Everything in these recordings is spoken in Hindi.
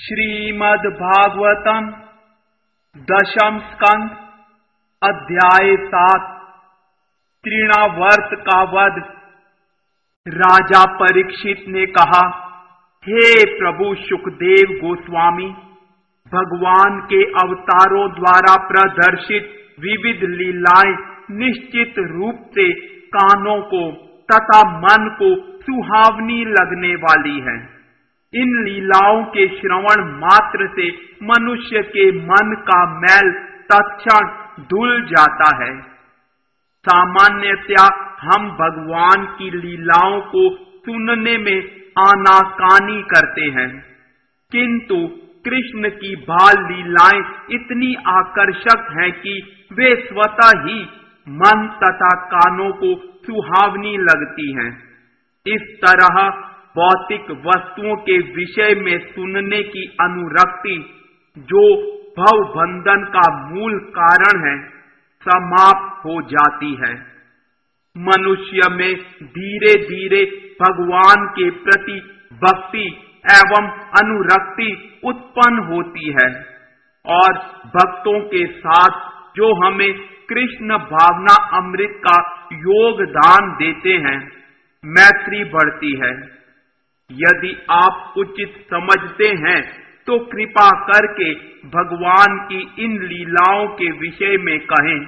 श्रीमद् भागवतम दशम स्कंद अध्याय 7 तृणावर्त का वध। राजा परीक्षित ने कहा, हे प्रभु सुखदेव गोस्वामी, भगवान के अवतारों द्वारा प्रदर्शित विविध लीलाएं निश्चित रूप से कानों को तथा मन को सुहावनी लगने वाली हैं। इन लीलाओं के श्रवण मात्र से मनुष्य के मन का मैल तत्क्षण धुल जाता है। सामान्यतया हम भगवान की लीलाओं को सुनने में आनाकानी करते हैं, किंतु कृष्ण की बाल लीलाएं इतनी आकर्षक हैं कि वे स्वतः ही मन तथा कानों को सुहावनी लगती हैं। इस तरह भौतिक वस्तुओं के विषय में सुनने की अनुरक्ति, जो भव बंधन का मूल कारण है, समाप्त हो जाती है। मनुष्य में धीरे धीरे भगवान के प्रति भक्ति एवं अनुरक्ति उत्पन्न होती है और भक्तों के साथ जो हमें कृष्ण भावना अमृत का योगदान देते हैं, मैत्री बढ़ती है। यदि आप उचित समझते हैं तो कृपा करके भगवान की इन लीलाओं के विषय में कहें।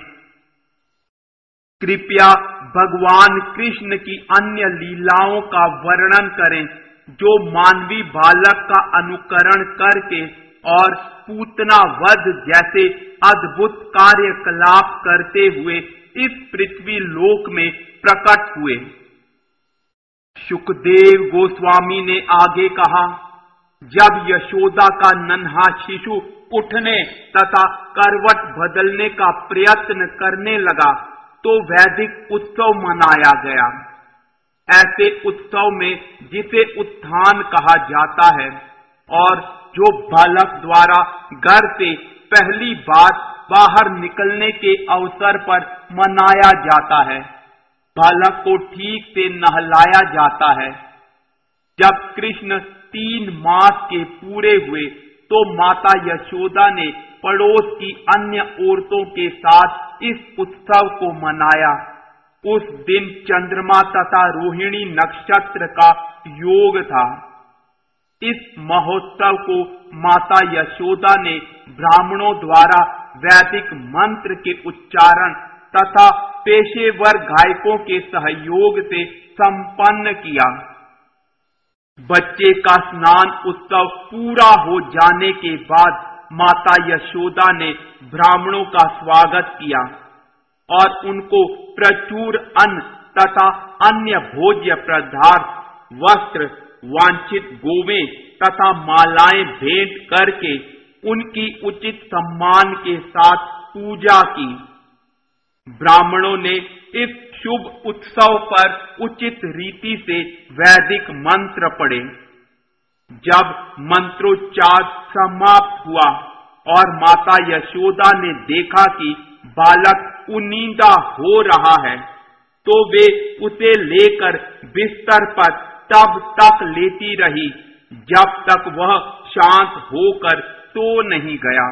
कृपया भगवान कृष्ण की अन्य लीलाओं का वर्णन करें, जो मानवी बालक का अनुकरण करके और पूतना वध जैसे अद्भुत कार्यकलाप करते हुए इस पृथ्वी लोक में प्रकट हुए। सुखदेव गोस्वामी ने आगे कहा, जब यशोदा का नन्हा शिशु उठने तथा करवट बदलने का प्रयत्न करने लगा तो वैदिक उत्सव मनाया गया। ऐसे उत्सव में जिसे उत्थान कहा जाता है और जो बालक द्वारा घर से पहली बार बाहर निकलने के अवसर पर मनाया जाता है, बालक को ठीक से नहलाया जाता है। जब कृष्ण 3 मास के पूरे हुए तो माता यशोदा ने पड़ोस की अन्य औरतों के साथ इस उत्सव को मनाया। उस दिन चंद्रमा तथा रोहिणी नक्षत्र का योग था। इस महोत्सव को माता यशोदा ने ब्राह्मणों द्वारा वैदिक मंत्र के उच्चारण तथा पेशेवर गायकों के सहयोग से संपन्न किया। बच्चे का स्नान उत्सव पूरा हो जाने के बाद माता यशोदा ने ब्राह्मणों का स्वागत किया और उनको प्रचुर अन्न तथा अन्य भोज्य पदार्थ, वस्त्र, वांछित गोवें तथा मालाएं भेंट करके उनकी उचित सम्मान के साथ पूजा की। ब्राह्मणों ने इस शुभ उत्सव पर उचित रीति से वैदिक मंत्र पढ़े। जब मंत्रोच्चार समाप्त हुआ और माता यशोदा ने देखा कि बालक उनींदा हो रहा है, तो वे उसे लेकर बिस्तर पर तब तक लेटी रही जब तक वह शांत होकर सो नहीं गया।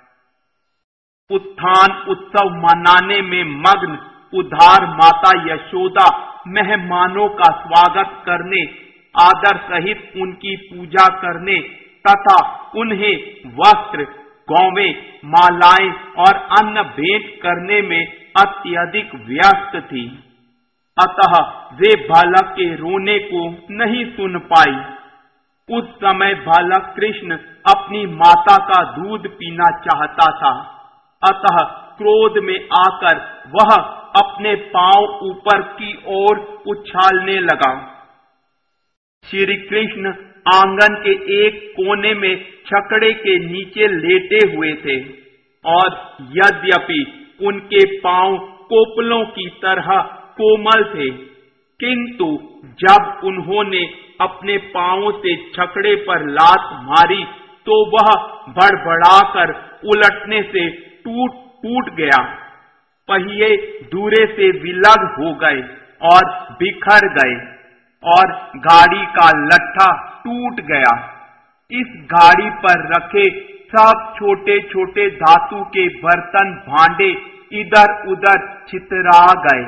उत्थान उत्सव मनाने में मग्न उदार माता यशोदा मेहमानों का स्वागत करने, आदर सहित उनकी पूजा करने तथा उन्हें वस्त्र, गौवें, मालाएं और अन्न भेंट करने में अत्यधिक व्यस्त थी। अतः वे बालक के रोने को नहीं सुन पाई। उस समय बालक कृष्ण अपनी माता का दूध पीना चाहता था, अतः क्रोध में आकर वह अपने पांव ऊपर की ओर उछालने लगा। श्री कृष्ण आंगन के एक कोने में छकड़े के नीचे लेटे हुए थे और यद्यपि उनके पांव कोपलों की तरह कोमल थे, किंतु जब उन्होंने अपने पांवों से छकड़े पर लात मारी तो वह बड़बड़ाकर उलटने से टूट गया। पहिए दूरे से विलग हो गए और बिखर गए और गाड़ी का लट्ठा टूट गया। इस गाड़ी पर रखे सब छोटे छोटे धातु के बर्तन भांडे इधर उधर छितरा गए।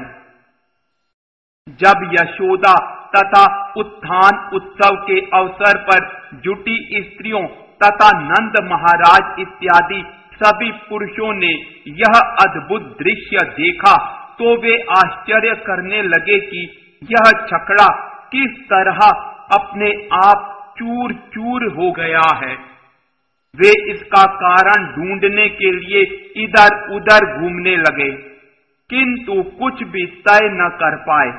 जब यशोदा तथा उत्थान उत्सव के अवसर पर जुटी स्त्रियों तथा नंद महाराज इत्यादि सभी पुरुषों ने यह अद्भुत दृश्य देखा तो वे आश्चर्य करने लगे कि यह छकड़ा किस तरह अपने आप चूर चूर हो गया है। वे इसका कारण ढूंढने के लिए इधर उधर घूमने लगे, किंतु कुछ भी तय न कर पाए।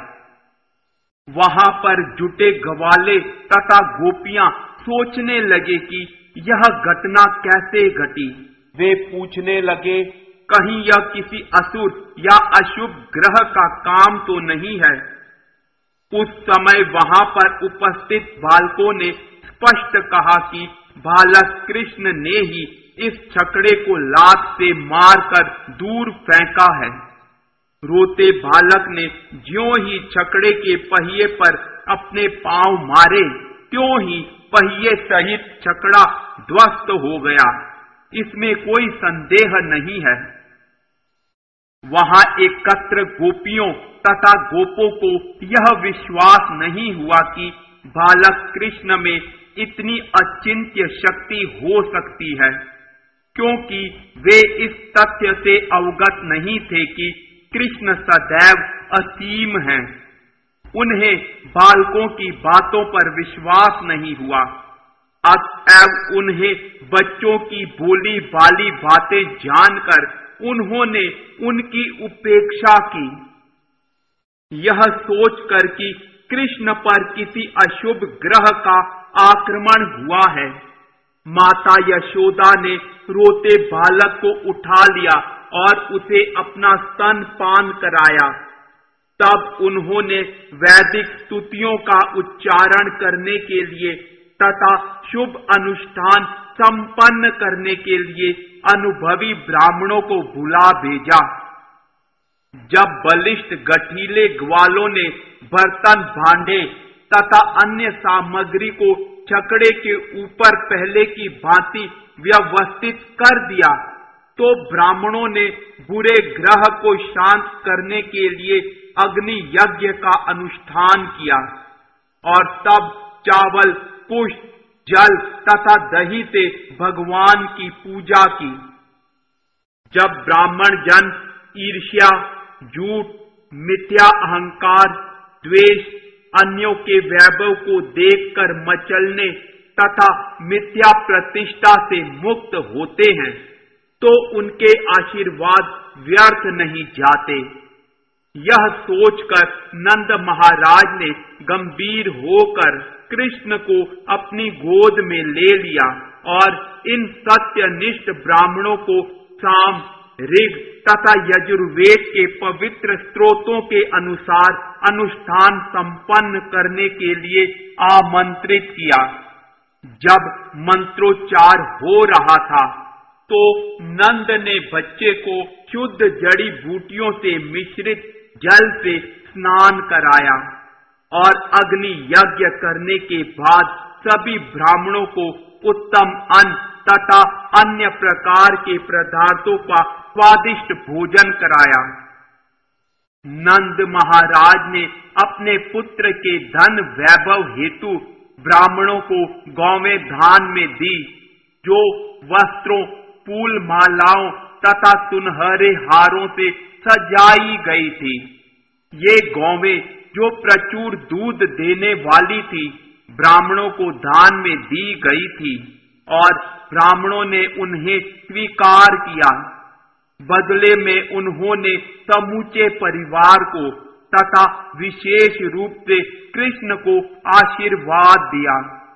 वहां पर जुटे ग्वाले तथा गोपियां सोचने लगे कि यह घटना कैसे घटी। वे पूछने लगे, कहीं यह किसी असुर या अशुभ ग्रह का काम तो नहीं है। उस समय वहां पर उपस्थित बालकों ने स्पष्ट कहा कि बालक कृष्ण ने ही इस छकड़े को लात से मारकर दूर फेंका है। रोते बालक ने ज्यों ही छकड़े के पहिए पर अपने पांव मारे, त्यों ही पहिए सहित छकड़ा ध्वस्त हो गया, इसमें कोई संदेह नहीं है। वहां एकत्र गोपियों तथा गोपों को यह विश्वास नहीं हुआ कि बालक कृष्ण में इतनी अचिंत्य शक्ति हो सकती है, क्योंकि वे इस तथ्य से अवगत नहीं थे कि कृष्ण सदैव असीम हैं। उन्हें बालकों की बातों पर विश्वास नहीं हुआ, अतएव उन्हें बच्चों की बोली बाली बातें जानकर उन्होंने उनकी उपेक्षा की। यह सोचकर कि कृष्ण पर किसी अशुभ ग्रह का आक्रमण हुआ है, माता यशोदा ने रोते बालक को उठा लिया और उसे अपना स्तनपान कराया। तब उन्होंने वैदिक स्तुतियों का उच्चारण करने के लिए तथा शुभ अनुष्ठान संपन्न करने के लिए अनुभवी ब्राह्मणों को बुला भेजा। जब बलिष्ठ गठीले ग्वालों ने बर्तन भांडे तथा अन्य सामग्री को छकड़े के ऊपर पहले की भांति व्यवस्थित कर दिया, तो ब्राह्मणों ने बुरे ग्रह को शांत करने के लिए अग्नि यज्ञ का अनुष्ठान किया और तब चावल, पुष्प, जल तथा दही से भगवान की पूजा की। जब ब्राह्मण जन ईर्ष्या, झूठ, मिथ्या अहंकार, द्वेष, अन्यों के वैभव को देखकर मचलने तथा मिथ्या प्रतिष्ठा से मुक्त होते हैं, तो उनके आशीर्वाद व्यर्थ नहीं जाते। यह सोचकर नंद महाराज ने गंभीर होकर कृष्ण को अपनी गोद में ले लिया और इन सत्यनिष्ठ ब्राह्मणों को साम, ऋग तथा यजुर्वेद के पवित्र स्त्रोतों के अनुसार अनुष्ठान संपन्न करने के लिए आमंत्रित किया। जब मंत्रोच्चार हो रहा था, तो नंद ने बच्चे को शुद्ध जड़ी बूटियों से मिश्रित जल से स्नान कराया और अग्नि यज्ञ करने के बाद सभी ब्राह्मणों को उत्तम अन्न तथा अन्य प्रकार के पदार्थों का स्वादिष्ट भोजन कराया। नंद महाराज ने अपने पुत्र के धन वैभव हेतु ब्राह्मणों को गौवें दान में दी, जो वस्त्रों, फूल मालाओं तथा सुनहरे हारों से सजाई गई थी। ये गौवें जो प्रचुर दूध देने वाली थी, ब्राह्मणों को दान में दी गई थी और ब्राह्मणों ने उन्हें स्वीकार किया। बदले में उन्होंने समूचे परिवार को तथा विशेष रूप से कृष्ण को आशीर्वाद दिया।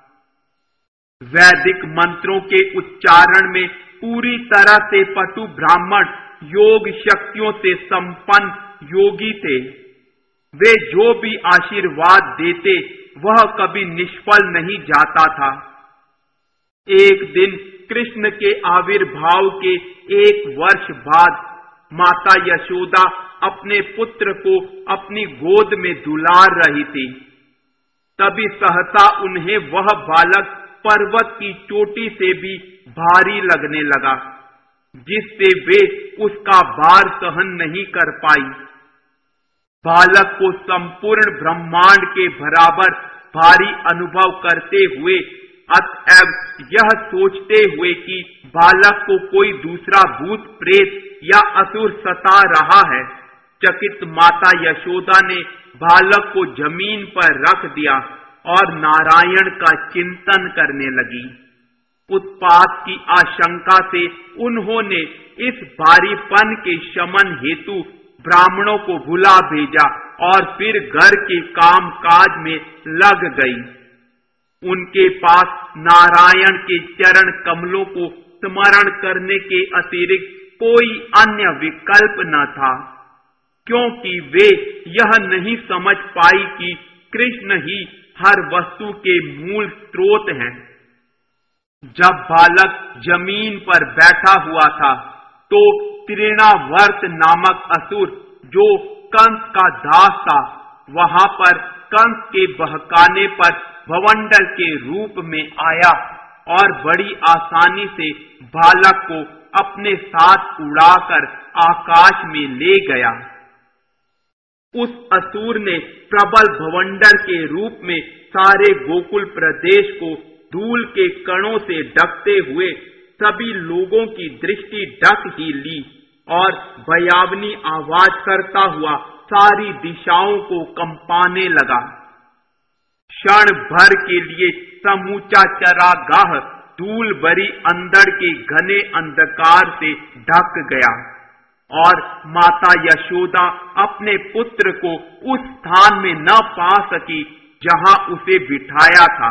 वैदिक मंत्रों के उच्चारण में पूरी तरह से पटु ब्राह्मण योग शक्तियों से संपन्न योगी थे। वे जो भी आशीर्वाद देते वह कभी निष्फल नहीं जाता था। एक दिन कृष्ण के आविर्भाव के 1 वर्ष बाद माता यशोदा अपने पुत्र को अपनी गोद में दुलार रही थी। तभी सहसा उन्हें वह बालक पर्वत की चोटी से भी भारी लगने लगा, जिससे वे उसका भार सहन नहीं कर पाई। बालक को संपूर्ण ब्रह्मांड के बराबर भारी अनुभव करते हुए, अतएव यह सोचते हुए कि बालक को कोई दूसरा भूत प्रेत या असुर सता रहा है, चकित माता यशोदा ने बालक को जमीन पर रख दिया और नारायण का चिंतन करने लगी। उत्पात की आशंका से उन्होंने इस भारीपन के शमन हेतु ब्राह्मणों को बुला भेजा और फिर घर के काम काज में लग गई। उनके पास नारायण के चरण कमलों को स्मरण करने के अतिरिक्त कोई अन्य विकल्प न था, क्योंकि वे यह नहीं समझ पाई कि कृष्ण ही हर वस्तु के मूल स्रोत हैं। जब बालक जमीन पर बैठा हुआ था तो तृणावर्त नामक असुर, जो कंस का दास था, वहां पर कंस के बहकाने पर भवंडर के रूप में आया और बड़ी आसानी से बालक को अपने साथ उड़ाकर आकाश में ले गया। उस असुर ने प्रबल भवंडर के रूप में सारे गोकुल प्रदेश को धूल के कणों से ढकते हुए सभी लोगों की दृष्टि ढक ही ली और भयावनी आवाज करता हुआ सारी दिशाओं को कंपाने लगा। क्षण भर के लिए समूचा चरागाह धूल भरी अंधड़ के घने अंधकार से ढक गया और माता यशोदा अपने पुत्र को उस स्थान में न पा सकी जहां उसे बिठाया था।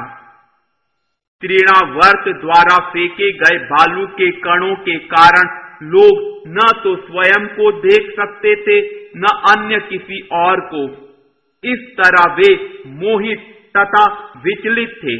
तृणावर्त द्वारा फेंके गए बालू के कणों के कारण लोग न तो स्वयं को देख सकते थे, न अन्य किसी और को। इस तरह वे मोहित तथा विचलित थे।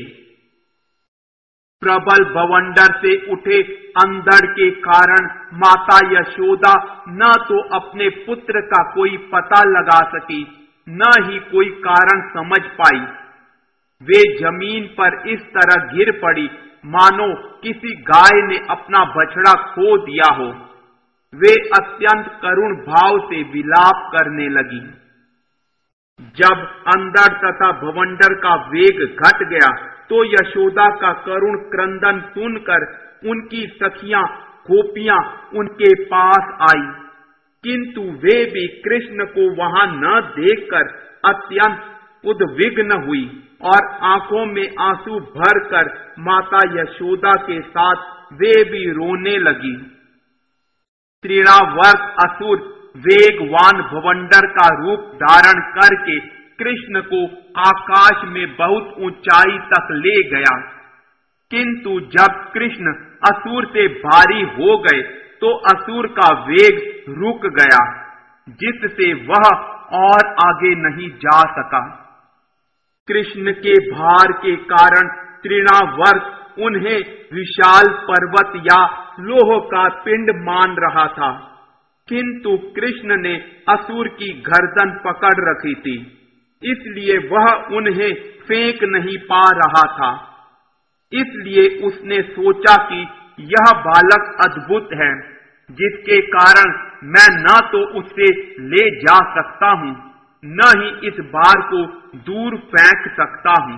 प्रबल बवंडर से उठे अंधड़ के कारण माता यशोदा न तो अपने पुत्र का कोई पता लगा सकी, न ही कोई कारण समझ पाई। वे जमीन पर इस तरह गिर पड़ी मानो किसी गाय ने अपना बछड़ा खो दिया हो। वे अत्यंत करुण भाव से विलाप करने लगी। जब अंधड़ तथा भवंडर का वेग घट गया तो यशोदा का करुण क्रंदन सुनकर उनकी सखियां गोपियां उनके पास आई, किंतु वे भी कृष्ण को वहां न देखकर अत्यंत उद्विग्न हुई और आंखों में आंसू भरकर माता यशोदा के साथ वे भी रोने लगी। तृणावर्त असुर वेगवान भवंडर का रूप धारण करके कृष्ण को आकाश में बहुत ऊंचाई तक ले गया, किंतु जब कृष्ण असुर से भारी हो गए तो असुर का वेग रुक गया, जिससे वह और आगे नहीं जा सका। कृष्ण के भार के कारण तृणावर्त उन्हें विशाल पर्वत या लोह का पिंड मान रहा था, किंतु कृष्ण ने असुर की गर्दन पकड़ रखी थी, इसलिए वह उन्हें फेंक नहीं पा रहा था। इसलिए उसने सोचा कि यह बालक अद्भुत है, जिसके कारण मैं न तो उससे ले जा सकता हूं, न ही इस भार को दूर फेंक सकता हूं।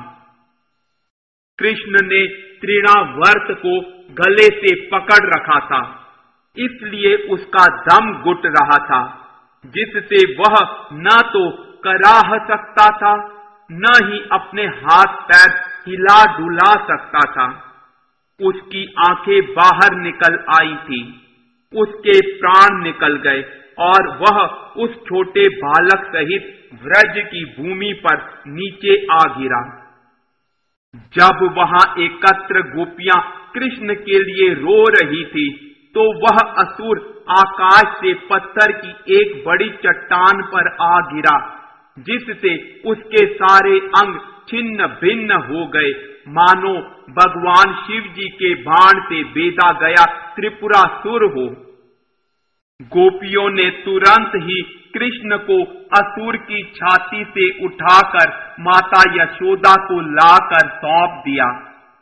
कृष्ण ने तृणावर्त को गले से पकड़ रखा था, इसलिए उसका दम घुट रहा था, जिससे वह न तो कराह सकता था, न ही अपने हाथ पैर हिला डुला सकता था। उसकी आंखें बाहर निकल आई थी, उसके प्राण निकल गए और वह उस छोटे बालक सहित व्रज की भूमि पर नीचे आ गिरा। जब वहां एकत्र गोपियां कृष्ण के लिए रो रही थी, तो वह असुर आकाश से पत्थर की एक बड़ी चट्टान पर आ गिरा, जिससे उसके सारे अंग छिन्न भिन्न हो गए, मानो भगवान शिव जी के बाण से बेधा गया त्रिपुरासुर हो। गोपियों ने तुरंत ही कृष्ण को असुर की छाती से उठाकर माता यशोदा को लाकर सौंप दिया।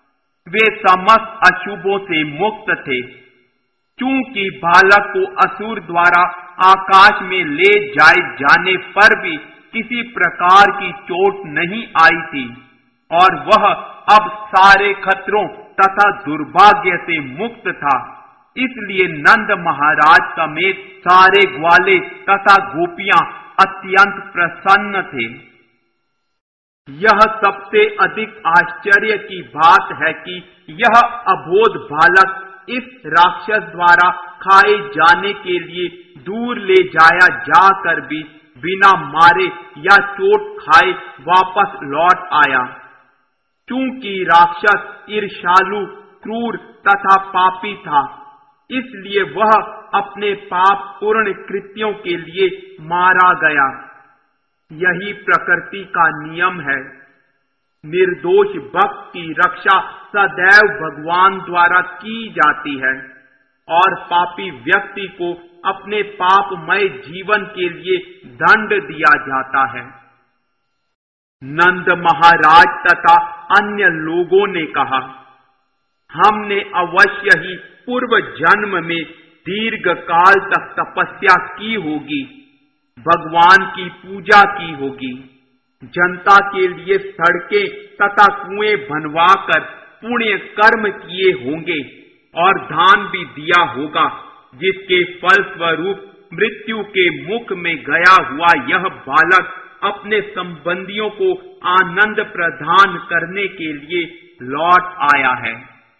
वे समस्त अशुभों से मुक्त थे। चूंकि बालक को असुर द्वारा आकाश में ले जाए जाने पर भी किसी प्रकार की चोट नहीं आई थी और वह अब सारे खतरों तथा दुर्भाग्य से मुक्त था, इसलिए नंद महाराज समेत सारे ग्वाले तथा गोपियां अत्यंत प्रसन्न थे। यह सबसे अधिक आश्चर्य की बात है कि यह अबोध बालक इस राक्षस द्वारा खाए जाने के लिए दूर ले जाया जाकर भी बिना मारे या चोट खाए वापस लौट आया। चूंकि राक्षस ईर्ष्यालु, क्रूर तथा पापी था, इसलिए वह अपने पाप पूर्ण कृत्यों के लिए मारा गया। यही प्रकृति का नियम है। निर्दोष भक्त की रक्षा सदैव भगवान द्वारा की जाती है और पापी व्यक्ति को अपने पापमय जीवन के लिए दंड दिया जाता है। नंद महाराज तथा अन्य लोगों ने कहा, हमने अवश्य ही पूर्व जन्म में दीर्घ काल तक तपस्या की होगी, भगवान की पूजा की होगी, जनता के लिए सड़कें तथा कुएं बनवाकर पुण्य कर्म किए होंगे और दान भी दिया होगा, जिसके फलस्वरूप मृत्यु के मुख में गया हुआ यह बालक अपने संबंधियों को आनंद प्रदान करने के लिए लौट आया है।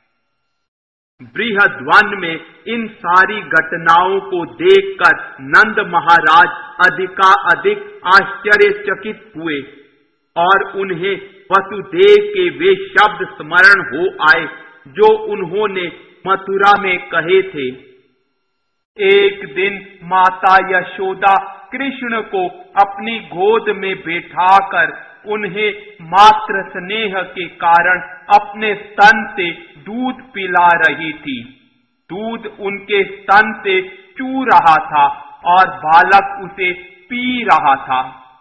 बृहद्वन में इन सारी घटनाओं को देखकर नंद महाराज अधिकाधिक आश्चर्यचकित हुए और उन्हें वसुदेव के वे शब्द स्मरण हो आए जो उन्होंने मथुरा में कहे थे। एक दिन माता यशोदा कृष्ण को अपनी गोद में बैठाकर उन्हें मातृ स्नेह के कारण अपने स्तन से दूध पिला रही थी। दूध उनके स्तन से चू रहा था और बालक उसे पी रहा था।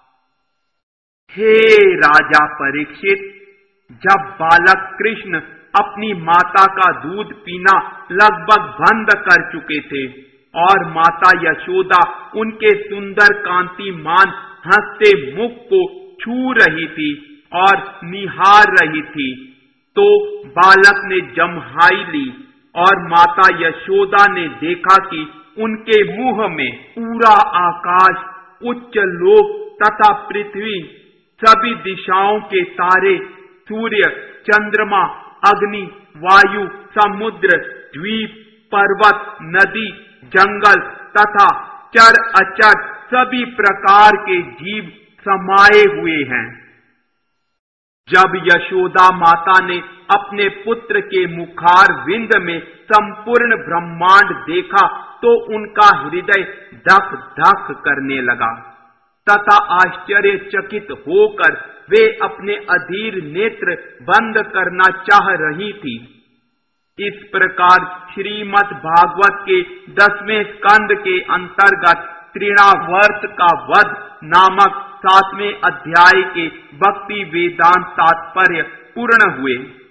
हे राजा परीक्षित, जब बालक कृष्ण अपनी माता का दूध पीना लगभग बंद कर चुके थे और माता यशोदा उनके सुंदर कांतिमान हंसते मुख को छू रही थी और निहार रही थी, तो बालक ने जम्हाई ली और माता यशोदा ने देखा कि उनके मुंह में पूरा आकाश, उच्च लोक तथा पृथ्वी, सभी दिशाओं के तारे, सूर्य, चंद्रमा, अग्नि, वायु, समुद्र, द्वीप, पर्वत, नदी, जंगल तथा चर अचर सभी प्रकार के जीव समाये हुए हैं। जब यशोदा माता ने अपने पुत्र के मुखार विंद में संपूर्ण ब्रह्मांड देखा तो उनका हृदय धक धक करने लगा तथा आश्चर्यचकित होकर वे अपने अधीर नेत्र बंद करना चाह रही थी। इस प्रकार श्रीमद् भागवत के 10वें स्कंद के अंतर्गत तृणावर्त का वध नामक 7वें अध्याय के भक्ति वेदांत तात्पर्य पूर्ण हुए।